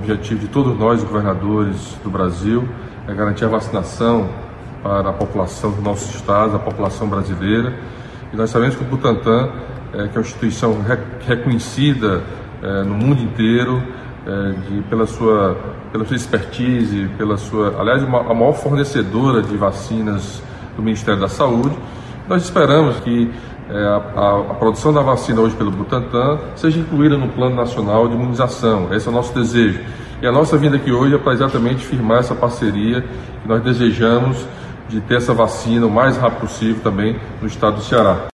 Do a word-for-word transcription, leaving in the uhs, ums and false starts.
objetivo de todos nós, governadores do Brasil, é garantir a vacinação para a população dos nossos estados, a população brasileira. E nós sabemos que o Butantan, é, que é uma instituição reconhecida é, no mundo inteiro, é, de, pela, sua, pela sua expertise, pela sua, aliás, uma, a maior fornecedora de vacinas do Ministério da Saúde. Nós esperamos que é, a, a produção da vacina hoje pelo Butantan seja incluída no Plano Nacional de Imunização. Esse é o nosso desejo. E a nossa vinda aqui hoje é para exatamente firmar essa parceria que nós desejamos de ter essa vacina o mais rápido possível também no estado do Ceará.